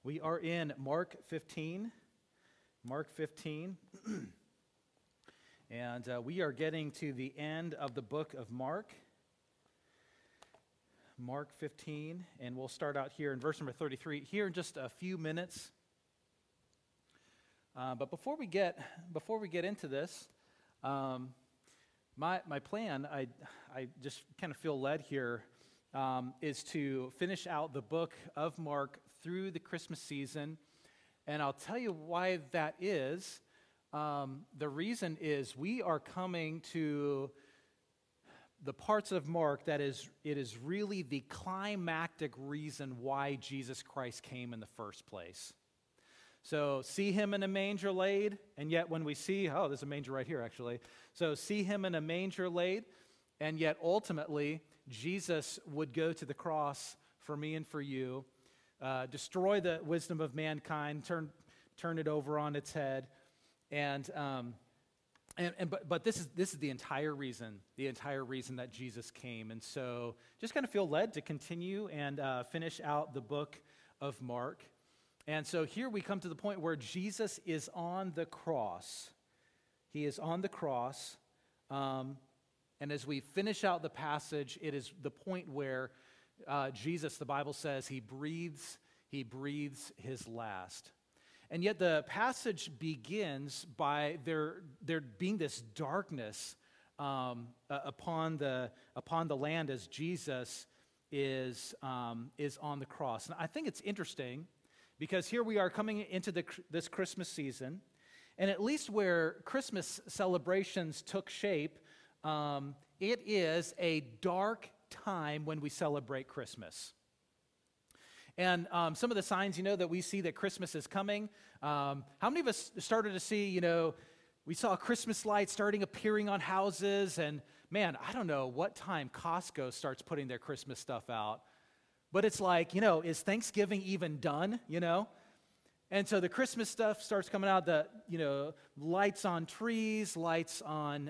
We are in Mark 15. Mark 15. And we are getting to the end of the book of Mark. Mark 15. And we'll start out here in verse number 33 here in just a few minutes. But before we get into this, my plan, I just kind of feel led here, is to finish out the book of Mark through the Christmas season. And I'll tell you why that is. The reason is we are coming to the parts of Mark that it is really the climactic reason why Jesus Christ came in the first place. So see him in a manger laid, and yet when we see, there's a manger right here actually. So see him in a manger laid, and yet ultimately Jesus would go to the cross for me and for you, destroy the wisdom of mankind, turn it over on its head, but this is the entire reason that Jesus came. And so just kind of feel led to continue and finish out the book of Mark. And so here we come to the point where Jesus is on the cross. He is on the cross. And as we finish out the passage, it is the point where Jesus, the Bible says, he breathes his last. And yet the passage begins by there being this darkness upon the land as Jesus is on the cross. And I think it's interesting because here we are coming into this Christmas season, and at least where Christmas celebrations took shape, it is a dark time when we celebrate Christmas. And some of the signs, that we see that Christmas is coming. How many of us started to see, we saw Christmas lights starting appearing on houses, and man, I don't know what time Costco starts putting their Christmas stuff out. But it's like, is Thanksgiving even done, And so the Christmas stuff starts coming out, lights on trees, lights on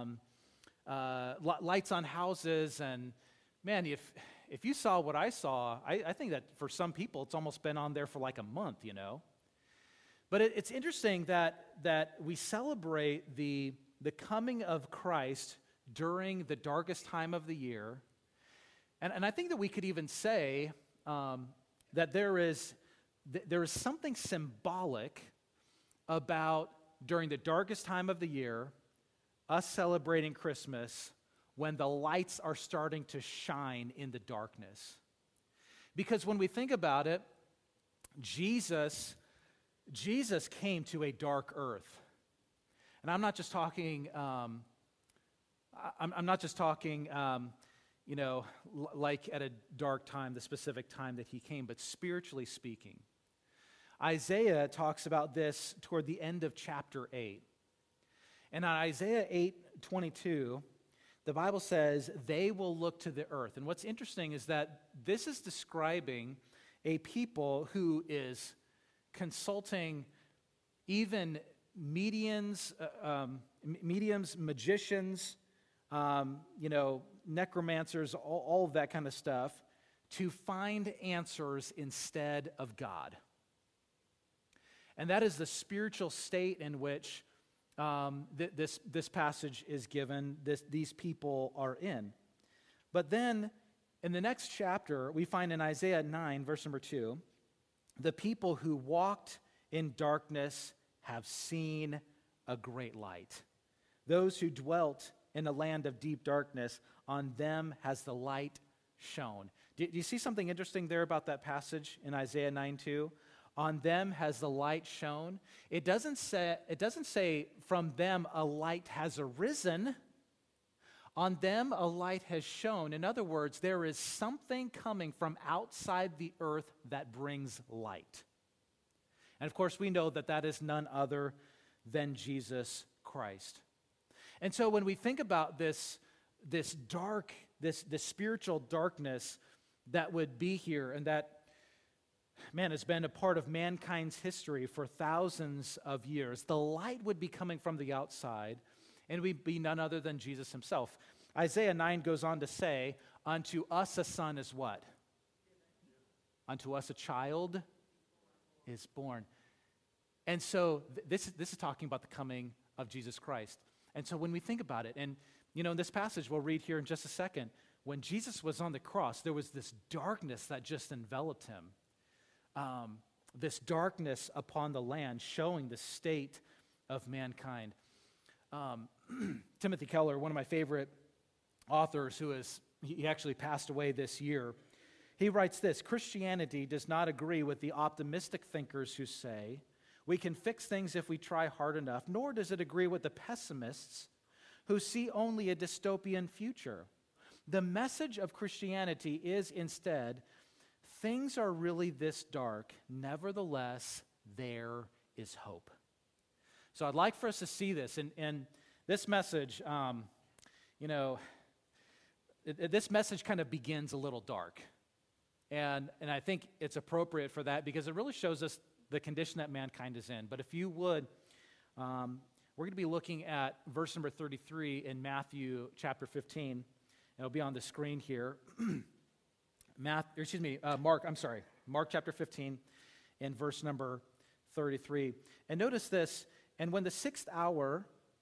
houses, and man, if you saw what I saw, I think that for some people it's almost been on there for like a month, But it's interesting that we celebrate the coming of Christ during the darkest time of the year. And I think that we could even say that there is something symbolic about during the darkest time of the year, us celebrating Christmas when the lights are starting to shine in the darkness. Because when we think about it, Jesus came to a dark earth. And I'm not just talking, like at a dark time, the specific time that he came, but spiritually speaking. Isaiah talks about this toward the end of chapter 8. And on Isaiah 8:22, the Bible says, they will look to the earth. And what's interesting is that this is describing a people who is consulting even mediums, magicians, necromancers, all of that kind of stuff, to find answers instead of God. And that is the spiritual state in which this passage is given, these people are in. But then, in the next chapter, we find in Isaiah 9, verse number 2, the people who walked in darkness have seen a great light. Those who dwelt in a land of deep darkness, on them has the light shone. Do you see something interesting there about that passage in Isaiah 9:2? On them has the light shone. It doesn't say from them a light has arisen. On them a light has shone. In other words, there is something coming from outside the earth that brings light. And of course, we know that is none other than Jesus Christ. And so when we think about this spiritual darkness that would be here, and that, man, has been a part of mankind's history for thousands of years, the light would be coming from the outside, and we'd be none other than Jesus himself. Isaiah 9 goes on to say, unto us a son is what? Unto us a child is born. And so this is talking about the coming of Jesus Christ. And so when we think about it, and in this passage we'll read here in just a second, when Jesus was on the cross, there was this darkness that just enveloped him. This darkness upon the land, showing the state of mankind. Timothy Keller, one of my favorite authors, he actually passed away this year, he writes this: Christianity does not agree with the optimistic thinkers who say we can fix things if we try hard enough, nor does it agree with the pessimists who see only a dystopian future. The message of Christianity is instead, things are really this dark, nevertheless, there is hope. So I'd like for us to see this, and this message, this message kind of begins a little dark. And I think it's appropriate for that because it really shows us the condition that mankind is in. But if you would, we're going to be looking at verse number 33 in Matthew chapter 15. It'll be on the screen here. Mark chapter 15 and verse number 33. And notice this, and when the 6th hour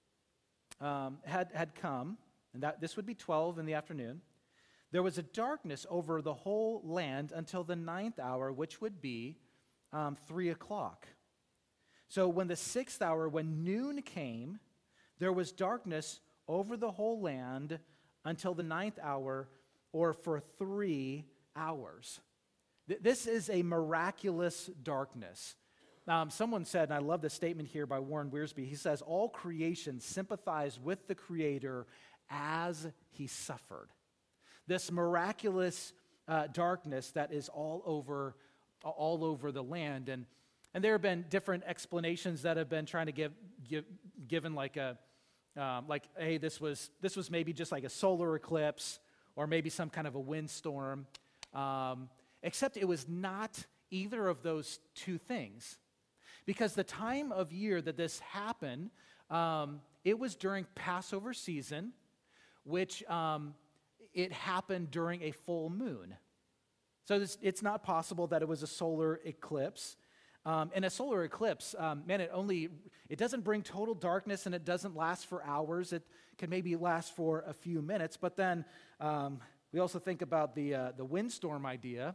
had come, and that this would be 12 in the afternoon, there was a darkness over the whole land until the 9th hour, which would be 3 o'clock. So when the 6th hour, when noon came, there was darkness over the whole land until the 9th hour, or for 3 hours. This is a miraculous darkness. Someone said, and I love this statement here by Warren Wiersbe, he says, all creation sympathized with the Creator as he suffered. This miraculous darkness that is all over the land. And there have been different explanations that have been trying to given like hey, this was maybe just like a solar eclipse or maybe some kind of a windstorm. Except it was not either of those two things. Because the time of year that this happened, it was during Passover season, which it happened during a full moon. So it's not possible that it was a solar eclipse. And a solar eclipse, it doesn't bring total darkness and it doesn't last for hours. It can maybe last for a few minutes. But then we also think about the windstorm idea.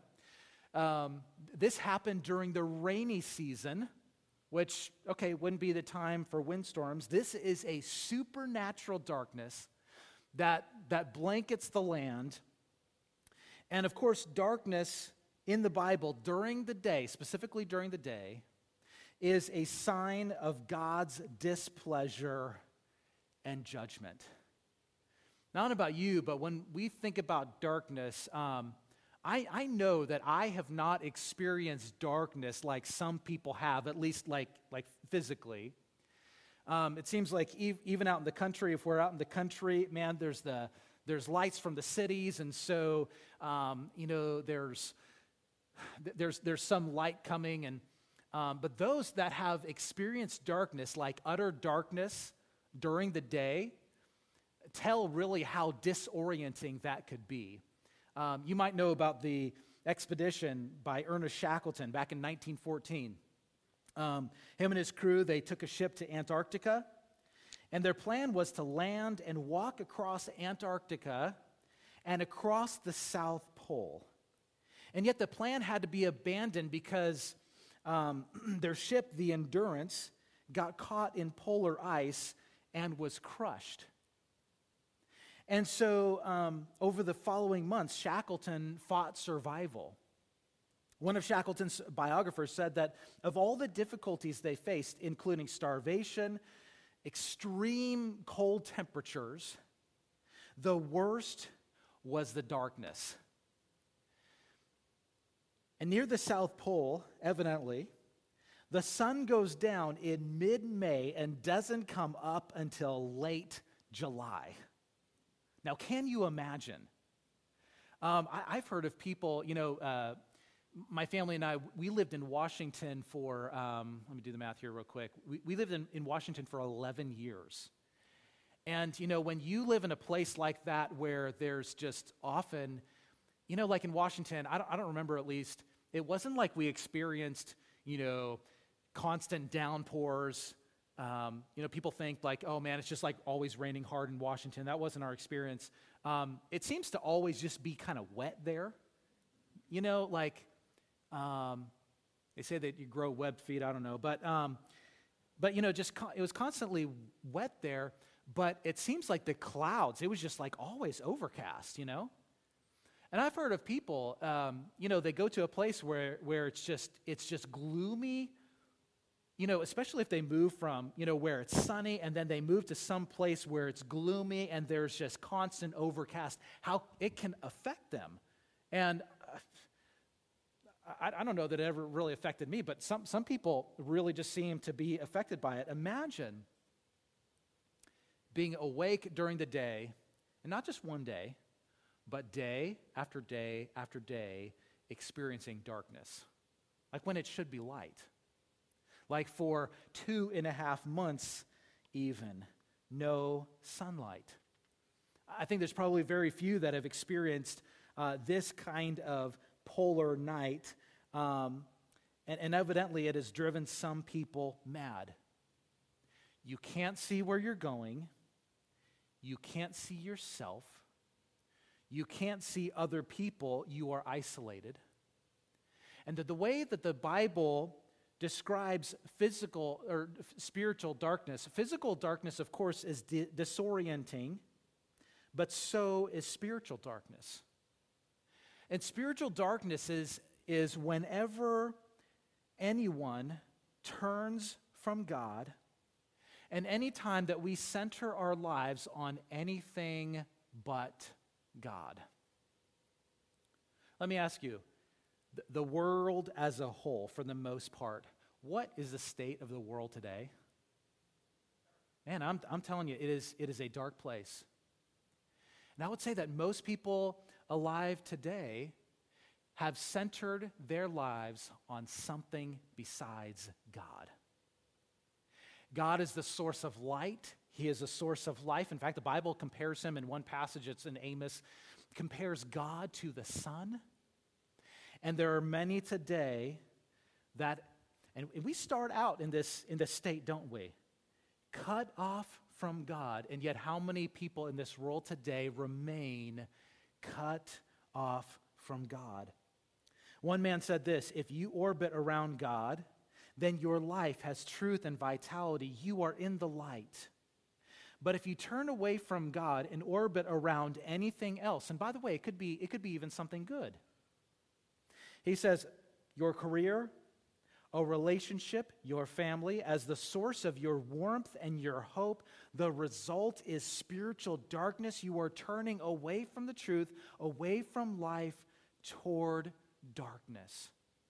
This happened during the rainy season, which, wouldn't be the time for windstorms. This is a supernatural darkness that blankets the land. And of course, darkness in the Bible during the day, specifically during the day, is a sign of God's displeasure and judgment. Now, I don't know about you, but when we think about darkness, I know that I have not experienced darkness like some people have, at least like physically. It seems like even out in the country, if we're out in the country, man, there's lights from the cities, and so there's some light coming, and but those that have experienced darkness, like utter darkness during the day, tell really how disorienting that could be. You might know about the expedition by Ernest Shackleton back in 1914. Him and his crew, they took a ship to Antarctica, and their plan was to land and walk across Antarctica and across the South Pole. And yet the plan had to be abandoned because their ship, the Endurance, got caught in polar ice and was crushed. And so over the following months, Shackleton fought survival. One of Shackleton's biographers said that of all the difficulties they faced, including starvation, extreme cold temperatures, the worst was the darkness. And near the South Pole, evidently, the sun goes down in mid-May and doesn't come up until late July. Now, can you imagine? I've heard of people, my family and I, we lived in Washington for, let me do the math here real quick. We lived in Washington for 11 years. And, when you live in a place like that where there's just often, like in Washington, I don't remember at least, it wasn't like we experienced, constant downpours. People think like, oh man, it's just like always raining hard in Washington. That wasn't our experience. It seems to always just be kind of wet there. They say that you grow webbed feet. I don't know, but it was constantly wet there. But it seems like the clouds, it was just like always overcast. And I've heard of people, they go to a place where it's just gloomy. Especially if they move from, where it's sunny and then they move to some place where it's gloomy and there's just constant overcast, how it can affect them. And I don't know that it ever really affected me, but some people really just seem to be affected by it. Imagine being awake during the day, and not just one day, but day after day after day, experiencing darkness, like when it should be light. Like for 2.5 months even, no sunlight. I think there's probably very few that have experienced this kind of polar night, and evidently it has driven some people mad. You can't see where you're going. You can't see yourself. You can't see other people. You are isolated. And the way that the Bible describes physical or spiritual darkness. Physical darkness, of course, is disorienting, but so is spiritual darkness. And spiritual darkness is whenever anyone turns from God, and any time that we center our lives on anything but God. Let me ask you, the world as a whole, for the most part, what is the state of the world today? Man, I'm telling you, it is a dark place. And I would say that most people alive today have centered their lives on something besides God. God is the source of light. He is a source of life. In fact, the Bible compares him in one passage, it's in Amos, compares God to the sun. And there are many today that, and we start out in this state, don't we? Cut off from God, and yet how many people in this world today remain cut off from God? One man said this: if you orbit around God, then your life has truth and vitality. You are in the light. But if you turn away from God and orbit around anything else, and by the way, it could be even something good. He says, your career, a relationship, your family, as the source of your warmth and your hope, the result is spiritual darkness. You are turning away from the truth, away from life, toward darkness.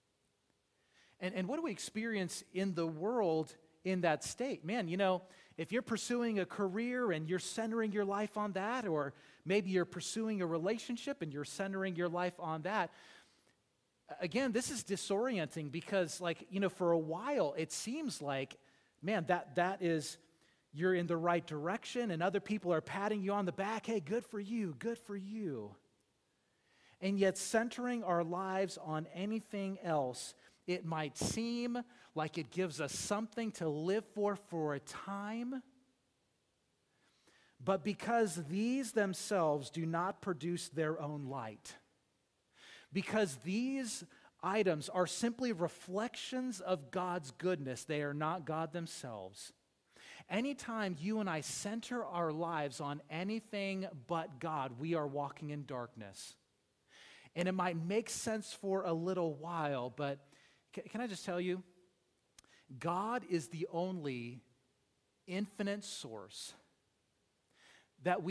And what do we experience in the world in that state? Man, if you're pursuing a career and you're centering your life on that, or maybe you're pursuing a relationship and you're centering your life on that, again, this is disorienting because, for a while, it seems like, man, that is, you're in the right direction and other people are patting you on the back. Hey, good for you, good for you. And yet, centering our lives on anything else, it might seem like it gives us something to live for a time, but because these themselves do not produce their own light, because these items are simply reflections of God's goodness, they are not God themselves. Anytime you and I center our lives on anything but God, we are walking in darkness. And it might make sense for a little while, but can I just tell you, God is the only infinite source that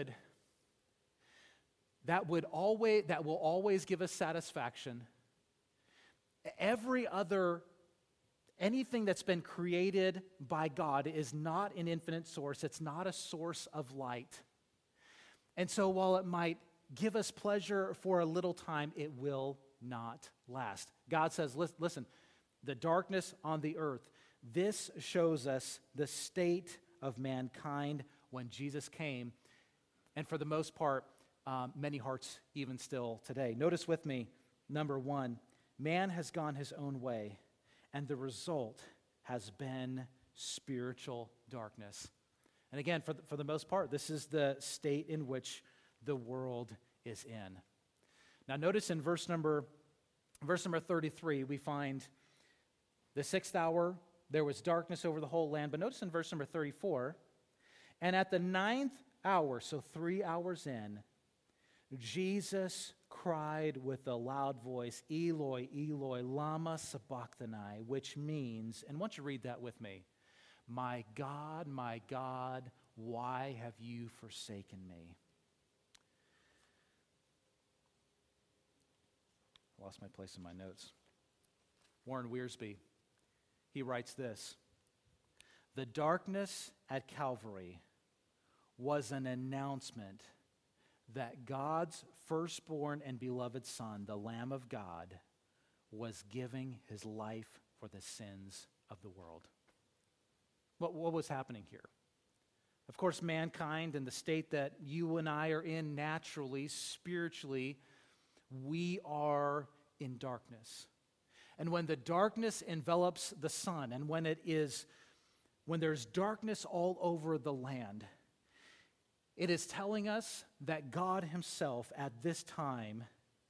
will always give us satisfaction. Anything that's been created by God is not an infinite source. It's not a source of light. And so while it might give us pleasure for a little time, it will not last. God says, listen, the darkness on the earth, this shows us the state of mankind when Jesus came. And for the most part, many hearts even still today. Notice with me, number one, man has gone his own way, and the result has been spiritual darkness. And again, for the most part, this is the state in which the world is in. Now notice in verse number 33, we find the 6th hour, there was darkness over the whole land. But notice in verse number 34, and at the 9th hour, so 3 hours in, Jesus cried with a loud voice, Eloi, Eloi, lama sabachthani, which means, and why don't you read that with me? My God, why have you forsaken me? I lost my place in my notes. Warren Wiersbe, he writes this: the darkness at Calvary was an announcement that God's firstborn and beloved Son, the Lamb of God, was giving his life for the sins of the world. What was happening here? Of course, mankind and the state that you and I are in naturally, spiritually, we are in darkness. And when the darkness envelops the sun, and when there's darkness all over the land, it is telling us that God himself at this time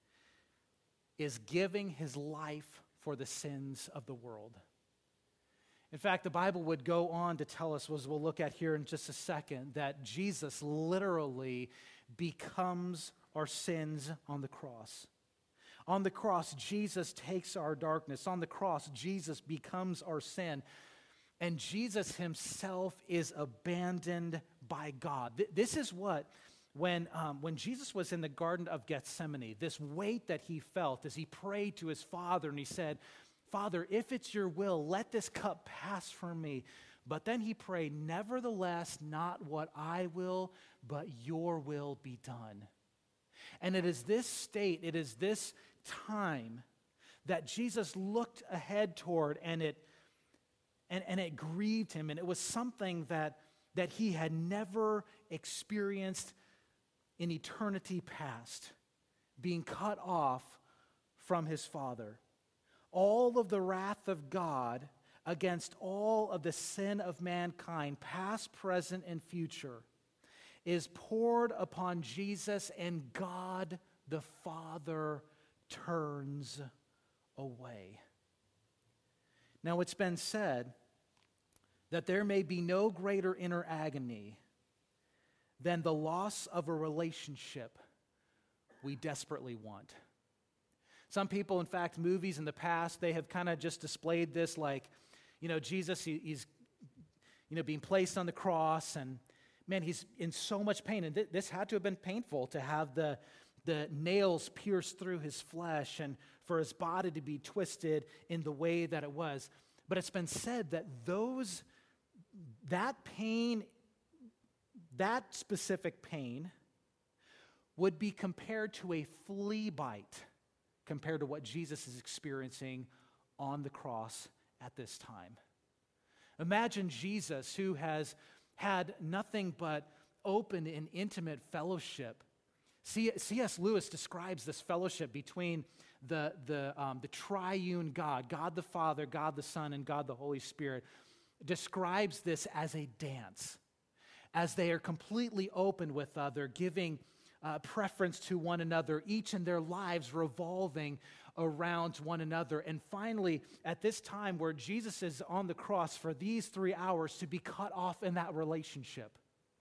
is giving his life for the sins of the world. In fact, the Bible would go on to tell us, as we'll look at here in just a second, that Jesus literally becomes our sins on the cross. On the cross, Jesus takes our darkness. On the cross, Jesus becomes our sin. And Jesus himself is abandoned by God. This is what, when Jesus was in the Garden of Gethsemane, this weight that he felt as he prayed to his Father, and he said, Father, if it's your will, let this cup pass from me. But then he prayed, nevertheless, not what I will, but your will be done. And it is this state, it is this time that Jesus looked ahead toward, and it grieved him, and it was something that he had never experienced in eternity past, being cut off from his Father. All of the wrath of God against all of the sin of mankind, past, present, and future, is poured upon Jesus, and God the Father turns away. Now, it's been said that there may be no greater inner agony than the loss of a relationship we desperately want. Some people, in fact, movies in the past, they have kind of just displayed this like, Jesus, he's being placed on the cross, and man, he's in so much pain. And this had to have been painful to have the nails pierced through his flesh and for his body to be twisted in the way that it was. But it's been said that that pain, that specific pain, would be compared to a flea bite compared to what Jesus is experiencing on the cross at this time. Imagine Jesus, who has had nothing but open and intimate fellowship. C.S. Lewis describes this fellowship between the triune God, God the Father, God the Son, and God the Holy Spirit, describes this as a dance, as they are completely open with other, giving preference to one another, each in their lives revolving around one another. And finally, at this time where Jesus is on the cross for these 3 hours, to be cut off in that relationship.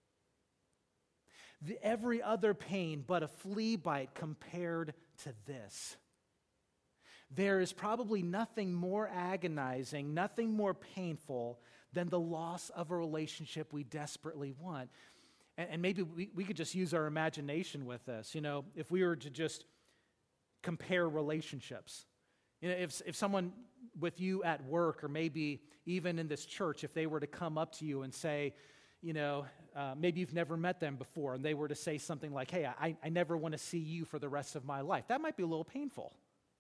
Every other pain but a flea bite compared to this. There is probably nothing more agonizing, nothing more painful than the loss of a relationship we desperately want. And maybe we could just use our imagination with this. If we were to just compare relationships. If someone with you at work, or maybe even in this church, if they were to come up to you and say, maybe you've never met them before, and they were to say something like, hey, I never want to see you for the rest of my life. That might be a little painful.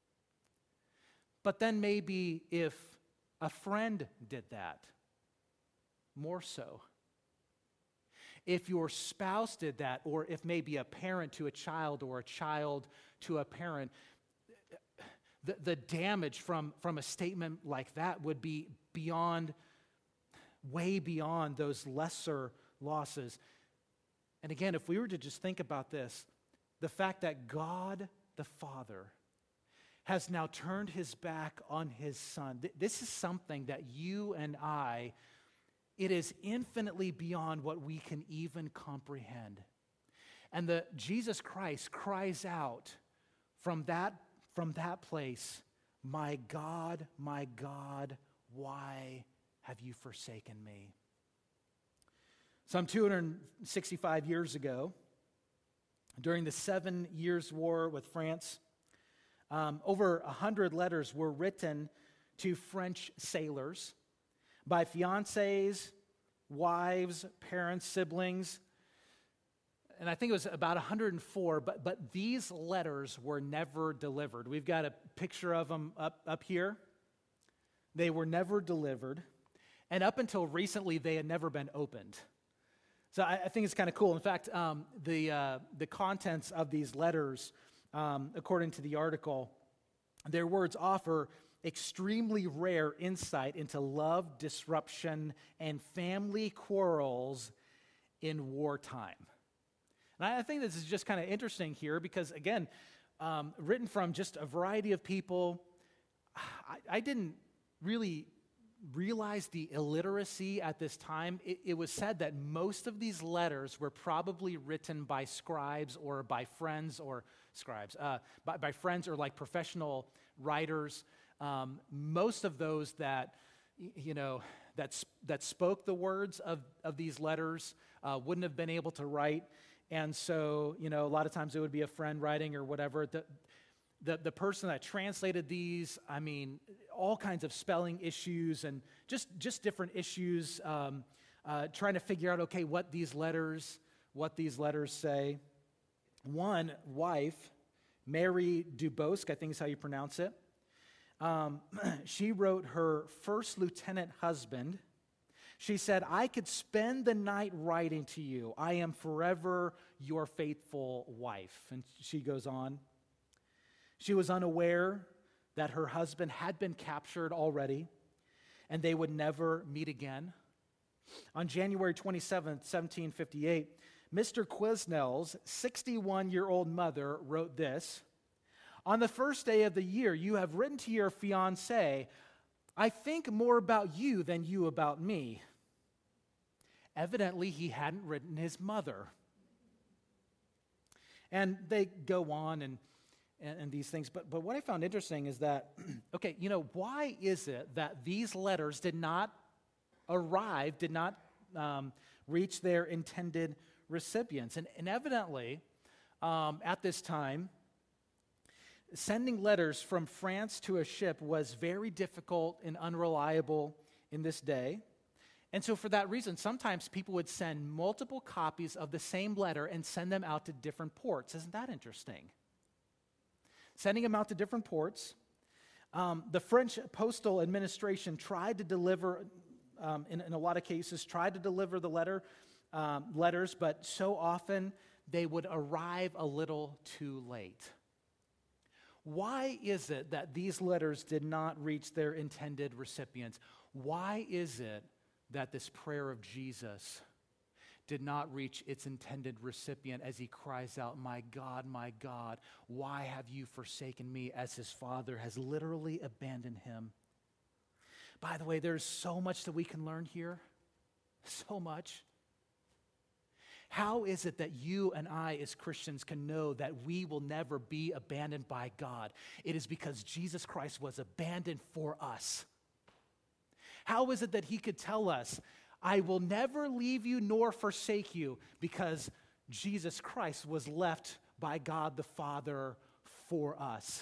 But then maybe if a friend did that, more so. If your spouse did that, or if maybe a parent to a child or a child to a parent, The damage from a statement like that would be way beyond those lesser losses. And again, if we were to just think about this, the fact that God the Father has now turned his back on his Son, this is something that you and I, it is infinitely beyond what we can even comprehend. And Jesus Christ cries out from that place, my God, why have you forsaken me? Some 265 years ago, during the 7 Years' War with France, over 100 letters were written to French sailors by fiancés, wives, parents, siblings, and I think it was about 104, but these letters were never delivered. We've got a picture of them up here. They were never delivered, and up until recently, they had never been opened. So I think it's kind of cool. In fact, the contents of these letters, according to the article, their words offer extremely rare insight into love, disruption, and family quarrels in wartime. And I think this is just kind of interesting here because, again, written from just a variety of people. I didn't really realize the illiteracy at this time. It was said that most of these letters were probably written by scribes or by friends or scribes, by friends or like professional writers. Most of those that spoke the words of these letters wouldn't have been able to write. And so, a lot of times it would be a friend writing or whatever. The person that translated these, all kinds of spelling issues and just different issues, trying to figure out, okay, what these letters say. One wife, Mary Dubosc, I think is how you pronounce it, she wrote her first lieutenant husband. She said, I could spend the night writing to you. I am forever your faithful wife. And she goes on. She was unaware that her husband had been captured already and they would never meet again. On January 27th, 1758, Mr. Quesnel's 61-year-old mother wrote this: on the first day of the year, you have written to your fiancé, I think more about you than you about me. Evidently, he hadn't written his mother. And they go on and these things. But what I found interesting is that, okay, why is it that these letters did not arrive, did not reach their intended recipients? And evidently, at this time, sending letters from France to a ship was very difficult and unreliable in this day. And so for that reason, sometimes people would send multiple copies of the same letter and send them out to different ports. Isn't that interesting? Sending them out to different ports. The French Postal Administration tried to deliver, in a lot of cases, tried to deliver the letters, but so often they would arrive a little too late. Why is it that these letters did not reach their intended recipients? Why is it that this prayer of Jesus did not reach its intended recipient as he cries out, my God, why have you forsaken me?" as his Father has literally abandoned him? By the way, there's so much that we can learn here. So much. How is it that you and I as Christians can know that we will never be abandoned by God? It is because Jesus Christ was abandoned for us. How is it that he could tell us, I will never leave you nor forsake you, because Jesus Christ was left by God the Father for us?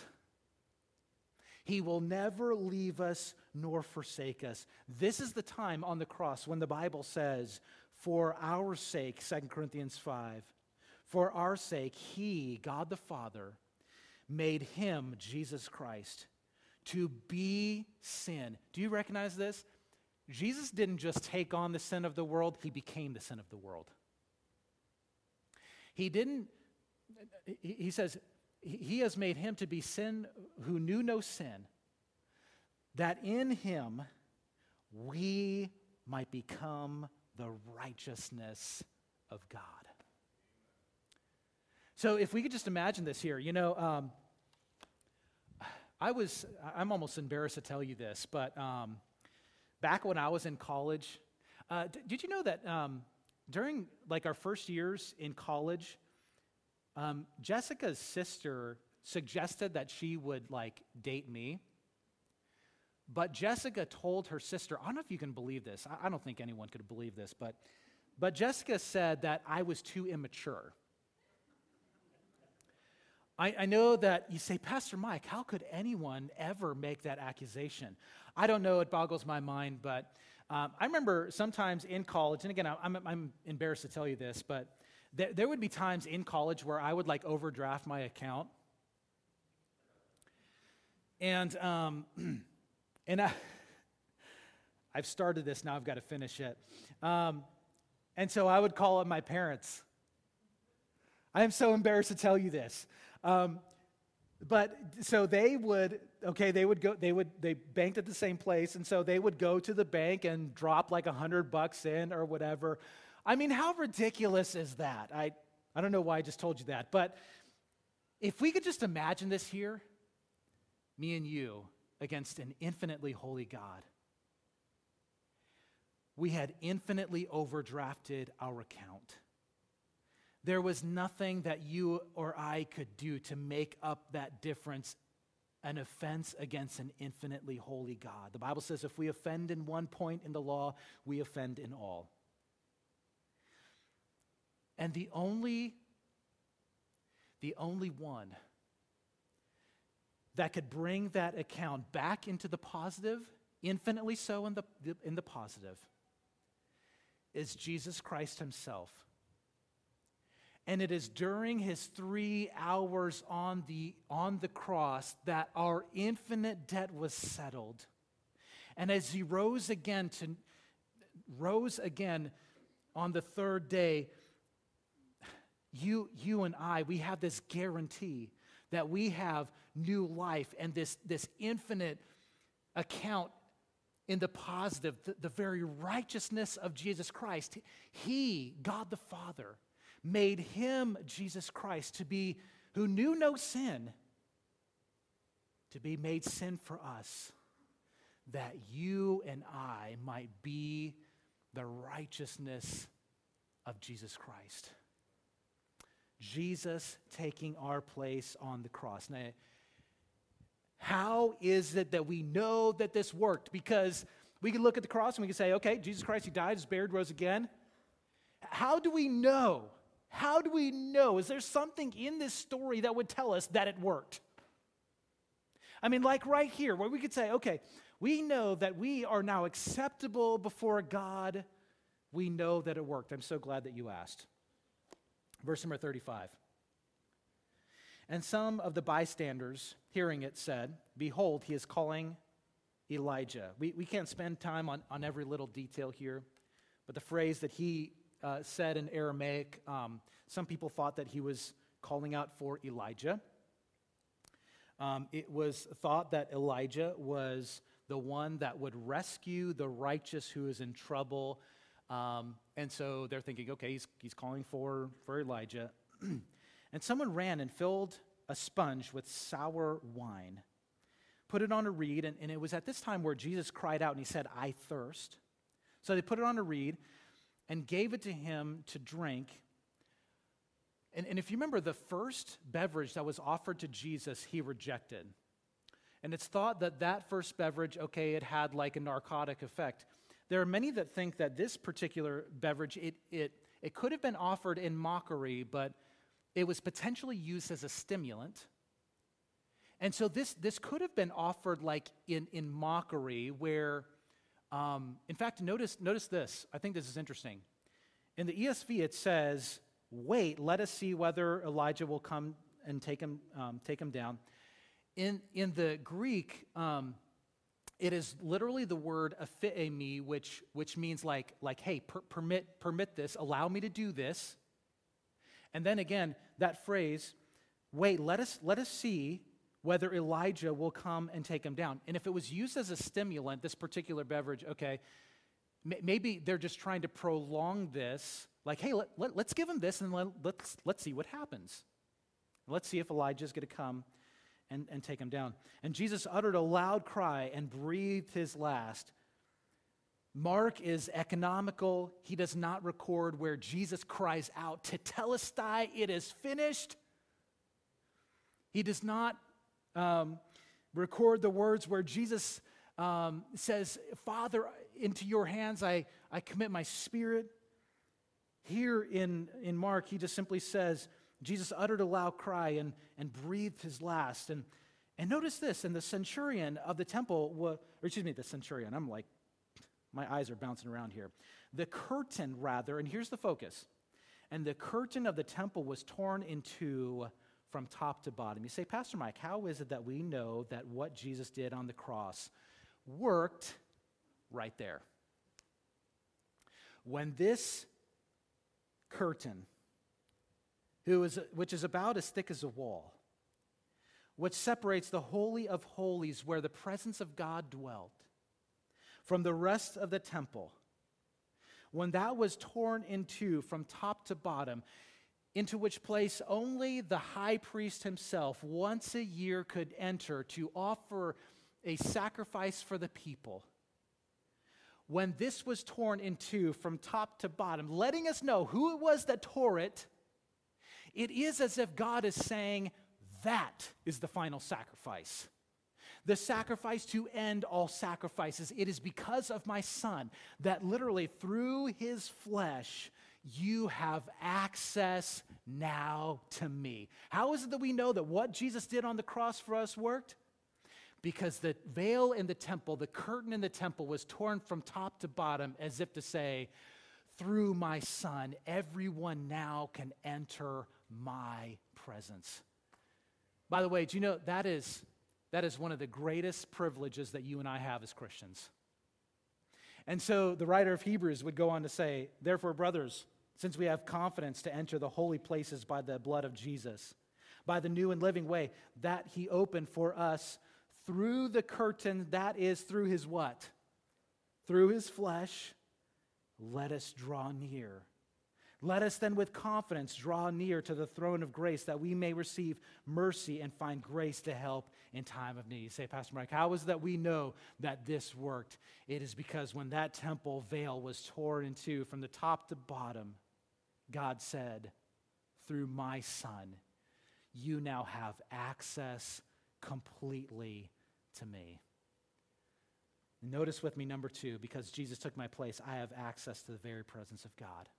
He will never leave us nor forsake us. This is the time on the cross when the Bible says, for our sake, 2 Corinthians 5, for our sake, he, God the Father, made him, Jesus Christ, to be sin. Do you recognize this? Jesus didn't just take on the sin of the world, he became the sin of the world. He says, he has made him to be sin who knew no sin, that in him we might become the righteousness of God. So if we could just imagine this here, I'm almost embarrassed to tell you this, but back when I was in college, did you know that during like our first years in college, Jessica's sister suggested that she would like date me, but Jessica told her sister, I don't know if you can believe this, I don't think anyone could believe this, but Jessica said that I was too immature. I know that you say, Pastor Mike, how could anyone ever make that accusation? I don't know, it boggles my mind, but I remember sometimes in college, and again, I'm embarrassed to tell you this, but there would be times in college where I would like overdraft my account. And I've started this, now I've got to finish it. And so I would call up my parents. I am so embarrassed to tell you this. But so they banked at the same place, and so they would go to the bank and drop like $100 in or whatever. I mean, how ridiculous is that? I don't know why I just told you that, but if we could just imagine this here, me and you against an infinitely holy God. We had infinitely overdrafted our account. There was nothing that you or I could do to make up that difference, an offense against an infinitely holy God. The Bible says if we offend in one point in the law, we offend in all. And the only one that could bring that account back into the positive, infinitely so in the positive, is Jesus Christ himself. And it is during his 3 hours on the cross that our infinite debt was settled. And as he rose again on the third day, you and I, we have this guarantee that we have new life and this infinite account in the positive, the very righteousness of Jesus Christ. He, God the Father, made him, Jesus Christ, who knew no sin, to be made sin for us, that you and I might be the righteousness of Jesus Christ. Jesus taking our place on the cross. Now, how is it that we know that this worked? Because we can look at the cross and we can say, okay, Jesus Christ, he died, was buried, rose again. How do we know? How do we know? Is there something in this story that would tell us that it worked? I mean, like right here, where we could say, okay, we know that we are now acceptable before God. We know that it worked. I'm so glad that you asked. Verse number 35. And some of the bystanders, hearing it, said, behold, he is calling Elijah. We can't spend time on every little detail here, but the phrase that he said in Aramaic, some people thought that he was calling out for Elijah. It was thought that Elijah was the one that would rescue the righteous who is in trouble. And so they're thinking, okay, he's calling for Elijah. And someone ran and filled a sponge with sour wine, put it on a reed, and it was at this time where Jesus cried out and he said, I thirst. So they put it on a reed and gave it to him to drink. And if you remember, the first beverage that was offered to Jesus, he rejected. And it's thought that first beverage, okay, it had like a narcotic effect. There are many that think that this particular beverage, it could have been offered in mockery, but it was potentially used as a stimulant. And so this could have been offered like in mockery where, in fact, notice this. I think this is interesting. In the ESV, it says, wait, let us see whether Elijah will come and take him down. In the Greek, it is literally the word aphiemi, which means like hey, permit this, allow me to do this. And then again, that phrase, wait, let us see whether Elijah will come and take him down. And if it was used as a stimulant, this particular beverage, okay, maybe they're just trying to prolong this. Like, hey, let's give him this and let's see what happens. Let's see if Elijah's going to come and take him down. And Jesus uttered a loud cry and breathed his last. Mark is economical. He does not record where Jesus cries out, "Tetelestai, it is finished." He does not record the words where Jesus says, "Father, into your hands I commit my spirit." Here in Mark, he just simply says, Jesus uttered a loud cry and breathed his last. And notice this, and the centurion of the temple, the centurion, I'm like, my eyes are bouncing around here. The curtain, rather, and here's the focus, and the curtain of the temple was torn in two from top to bottom. You say, Pastor Mike, how is it that we know that what Jesus did on the cross worked right there? When this curtain, which is about as thick as a wall, which separates the Holy of Holies where the presence of God dwelt from the rest of the temple, when that was torn in two from top to bottom, into which place only the high priest himself once a year could enter to offer a sacrifice for the people. When this was torn in two from top to bottom, letting us know who it was that tore it, it is as if God is saying, that is the final sacrifice. The sacrifice to end all sacrifices. It is because of my Son that literally through his flesh, you have access now to me. How is it that we know that what Jesus did on the cross for us worked? Because the veil in the temple, the curtain in the temple was torn from top to bottom as if to say, through my Son, everyone now can enter my presence. By the way, do you know that is one of the greatest privileges that you and I have as Christians? And so the writer of Hebrews would go on to say, therefore, brothers, since we have confidence to enter the holy places by the blood of Jesus, by the new and living way that he opened for us through the curtain, that is through his what? Through his flesh, let us draw near. Let us then with confidence draw near to the throne of grace that we may receive mercy and find grace to help in time of need. You say, Pastor Mike, how is that we know that this worked? It is because when that temple veil was torn in two from the top to bottom, God said, through my Son, you now have access completely to me. Notice with me number 2, because Jesus took my place, I have access to the very presence of God.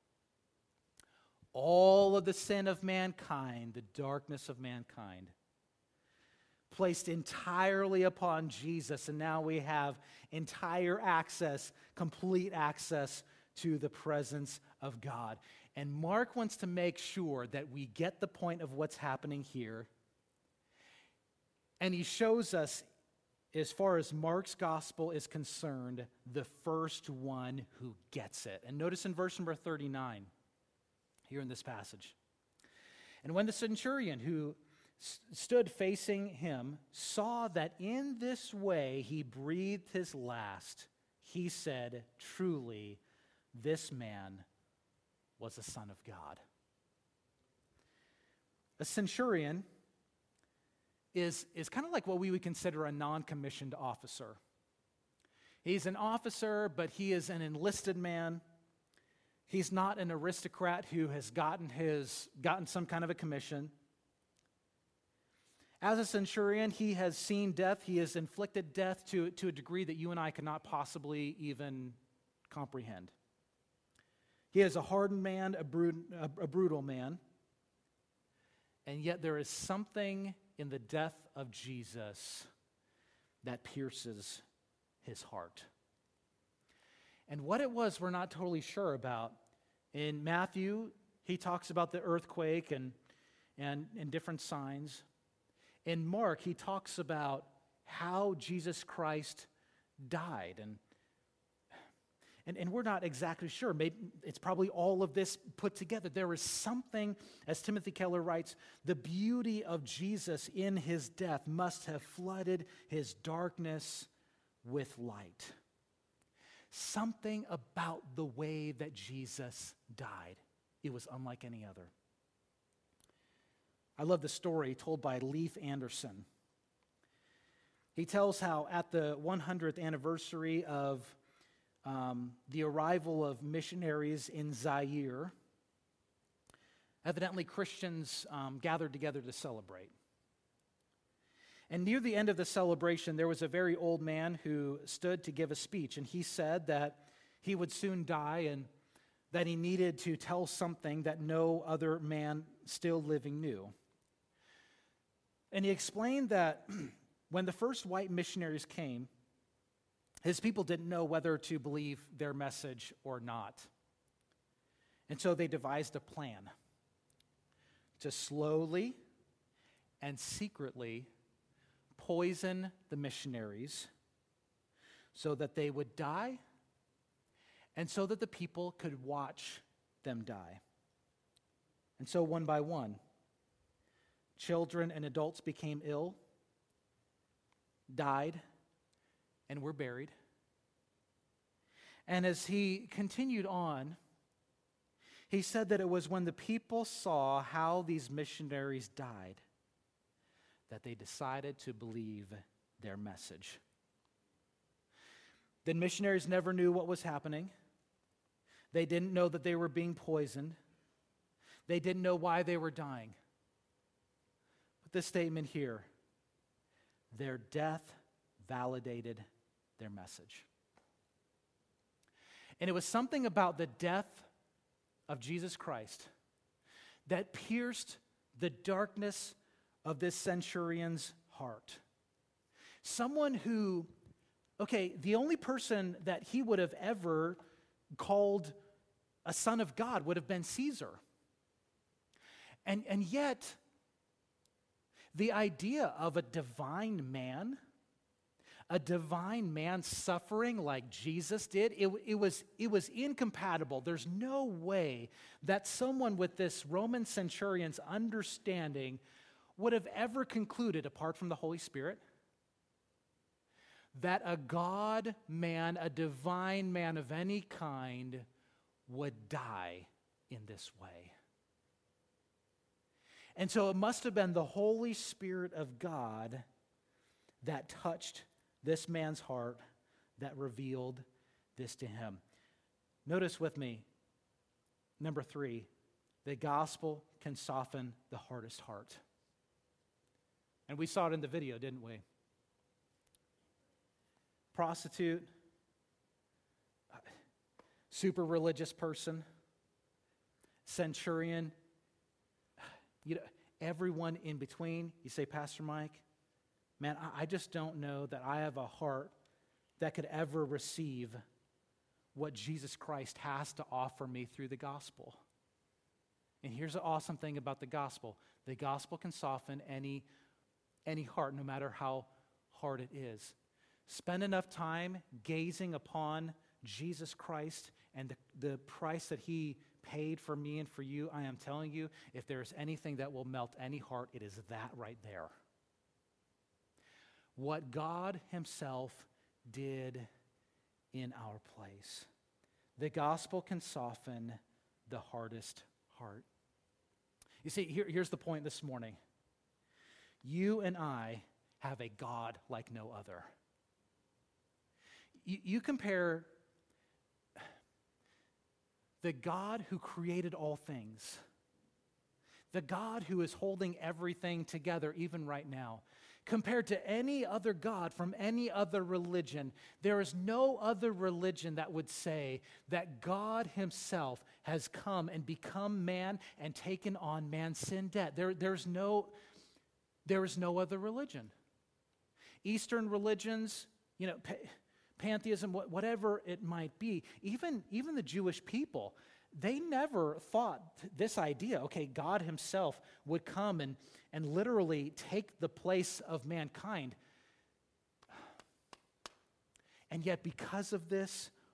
All of the sin of mankind, the darkness of mankind, placed entirely upon Jesus, and now we have entire access, complete access to the presence of God. And Mark wants to make sure that we get the point of what's happening here. And he shows us, as far as Mark's gospel is concerned, the first one who gets it. And notice in verse number 39, here in this passage. And when the centurion who stood facing him saw that in this way he breathed his last, he said, truly, this man was a son of God. A centurion is kind of like what we would consider a non-commissioned officer. He's an officer, but he is an enlisted man. He's not an aristocrat who has gotten some kind of a commission. As a centurion, he has seen death. He has inflicted death to a degree that you and I cannot possibly even comprehend. He is a hardened man, a brutal man. And yet there is something in the death of Jesus that pierces his heart. And what it was, we're not totally sure about. In Matthew, he talks about the earthquake and different signs. In Mark, he talks about how Jesus Christ died. And we're not exactly sure. Maybe it's probably all of this put together. There is something, as Timothy Keller writes, the beauty of Jesus in his death must have flooded his darkness with light. Something about the way that Jesus died. It was unlike any other. I love the story told by Leif Anderson. He tells how at the 100th anniversary of the arrival of missionaries in Zaire, evidently Christians gathered together to celebrate. And near the end of the celebration, there was a very old man who stood to give a speech, and he said that he would soon die and that he needed to tell something that no other man still living knew. And he explained that when the first white missionaries came, his people didn't know whether to believe their message or not. And so they devised a plan to slowly and secretly poison the missionaries so that they would die and so that the people could watch them die. And so one by one, children and adults became ill, died, and were buried. And as he continued on, he said that it was when the people saw how these missionaries died that they decided to believe their message. The missionaries never knew what was happening. They didn't know that they were being poisoned. They didn't know why they were dying. But this statement here, their death validated their message. And it was something about the death of Jesus Christ that pierced the darkness of this centurion's heart. Someone who, the only person that he would have ever called a son of God would have been Caesar. And yet, the idea of a divine man suffering like Jesus did, it was incompatible. There's no way that someone with this Roman centurion's understanding would have ever concluded, apart from the Holy Spirit, that a God man, a divine man of any kind, would die in this way. And so it must have been the Holy Spirit of God that touched this man's heart, that revealed this to him. Notice with me, number 3, the gospel can soften the hardest heart. And we saw it in the video, didn't we? Prostitute, super religious person, centurion, everyone in between. You say, Pastor Mike, man, I just don't know that I have a heart that could ever receive what Jesus Christ has to offer me through the gospel. And here's the awesome thing about the gospel. The gospel can soften any heart, no matter how hard it is. Spend enough time gazing upon Jesus Christ and the price that he paid for me and for you. I am telling you, if there's anything that will melt any heart, it is that right there. What God himself did in our place. The gospel can soften the hardest heart. You see, here's the point this morning. You and I have a God like no other. You compare the God who created all things, the God who is holding everything together even right now, compared to any other God from any other religion. There is no other religion that would say that God himself has come and become man and taken on man's sin debt. There is no other religion. Eastern religions, pantheism, whatever it might be, even the Jewish people, they never thought this idea, God himself would come and literally take the place of mankind. And yet because of this,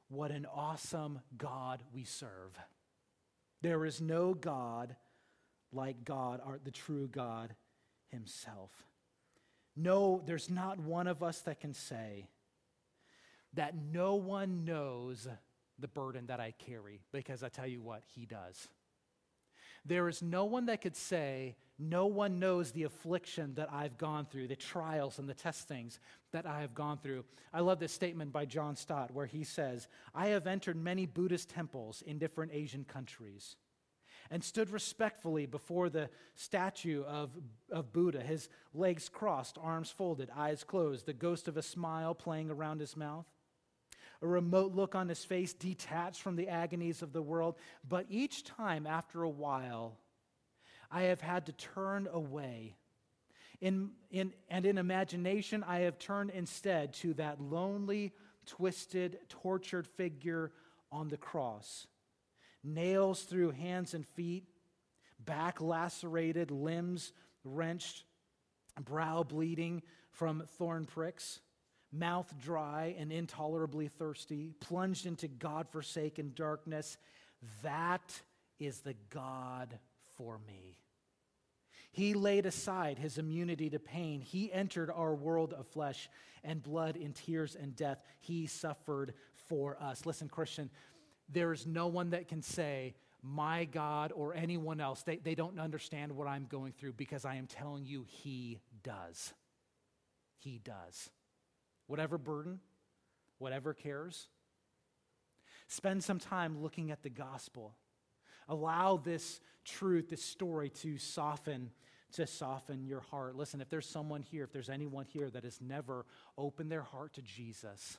What an awesome God we serve. There is no God like God, the true God himself. No, there's not one of us that can say that no one knows the burden that I carry, because I tell you what, he does. There is no one that could say, no one knows the affliction that I've gone through, the trials and the testings that I have gone through. I love this statement by John Stott where he says, I have entered many Buddhist temples in different Asian countries and stood respectfully before the statue of Buddha, his legs crossed, arms folded, eyes closed, the ghost of a smile playing around his mouth, a remote look on his face detached from the agonies of the world. But each time after a while, I have had to turn away. In imagination, I have turned instead to that lonely, twisted, tortured figure on the cross. Nails through hands and feet, back lacerated, limbs wrenched, brow bleeding from thorn pricks, mouth dry and intolerably thirsty, plunged into God-forsaken darkness. That is the God for me. He laid aside his immunity to pain. He entered our world of flesh and blood in tears and death. He suffered for us. Listen, Christian, there is no one that can say, my God or anyone else, they don't understand what I'm going through, because I am telling you, he does. He does. Whatever burden, whatever cares, spend some time looking at the gospel. Allow this truth, this story to soften your heart. Listen, if there's someone here, if there's anyone here that has never opened their heart to Jesus,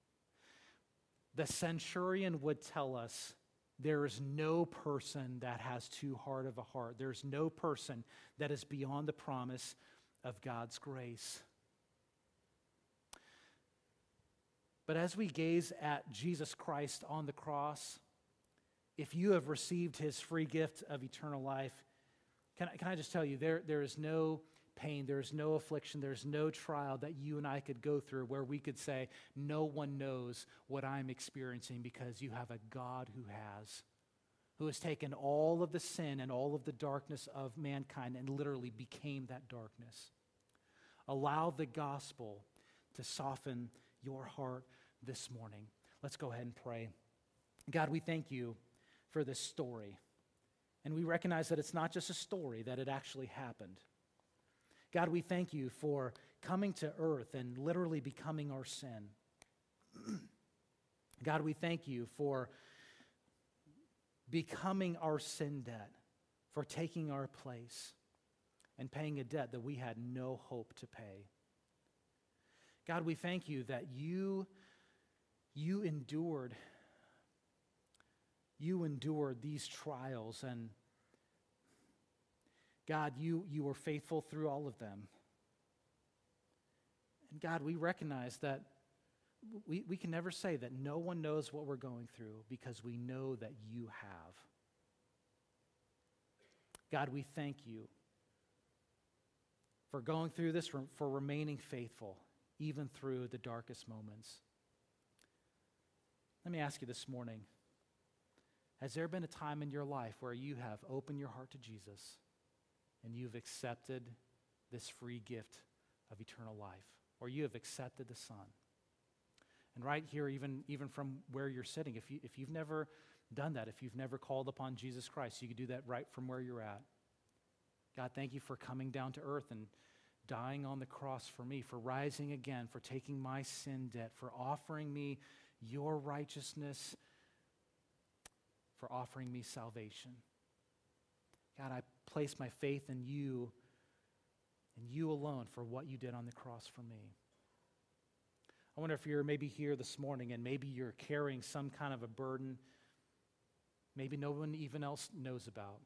the centurion would tell us there is no person that has too hard of a heart. There's no person that is beyond the promise of God's grace. But as we gaze at Jesus Christ on the cross, if you have received his free gift of eternal life, can I just tell you, there is no pain, there is no affliction, there's no trial that you and I could go through where we could say, no one knows what I'm experiencing, because you have a God who has taken all of the sin and all of the darkness of mankind and literally became that darkness. Allow the gospel to soften your heart this morning. Let's go ahead and pray. God, we thank you for this story. And we recognize that it's not just a story, that it actually happened. God, we thank you for coming to earth and literally becoming our sin. God, we thank you for becoming our sin debt, for taking our place and paying a debt that we had no hope to pay. God, we thank you that you endured these trials, and God, you were faithful through all of them. And God, we recognize that we can never say that no one knows what we're going through, because we know that you have. God, we thank you for going through this, for remaining faithful, even through the darkest moments. Let me ask you this morning, has there been a time in your life where you have opened your heart to Jesus and you've accepted this free gift of eternal life, or you have accepted the Son? And right here, even from where you're sitting, if you've never done that, if you've never called upon Jesus Christ, you can do that right from where you're at. God, thank you for coming down to earth and dying on the cross for me, for rising again, for taking my sin debt, for offering me your righteousness, for offering me salvation. God, I place my faith in you and you alone for what you did on the cross for me. I wonder if you're maybe here this morning and maybe you're carrying some kind of a burden maybe no one even else knows about.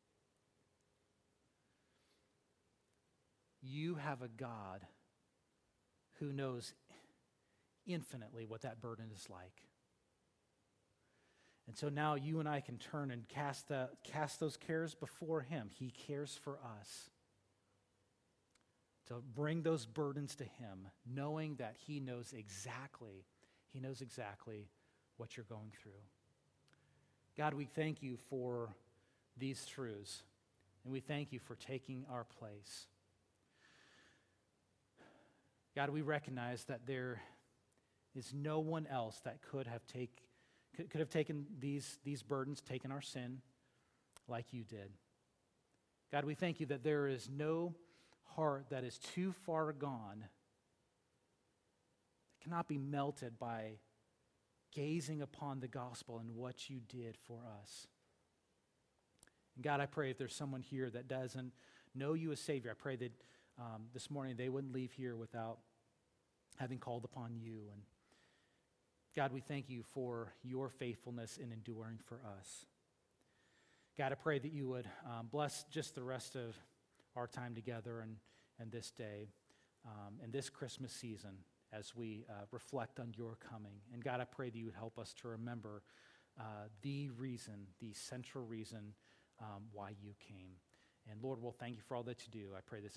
You have a God who knows infinitely what that burden is like. And so now you and I can turn and cast those cares before him. He cares for us. To bring those burdens to him, knowing that he knows exactly what you're going through. God, we thank you for these truths, and we thank you for taking our place. God, we recognize that there is no one else that could have taken these burdens, taken our sin like you did. God, we thank you that there is no heart that is too far gone that cannot be melted by gazing upon the gospel and what you did for us. And God, I pray if there's someone here that doesn't know you as Savior, I pray that this morning they wouldn't leave here without having called upon you. And God, we thank you for your faithfulness in enduring for us. God, I pray that you would bless just the rest of our time together and this day and this Christmas season as we reflect on your coming. And God, I pray that you would help us to remember the central reason why you came. And Lord, we'll thank you for all that you do. I pray this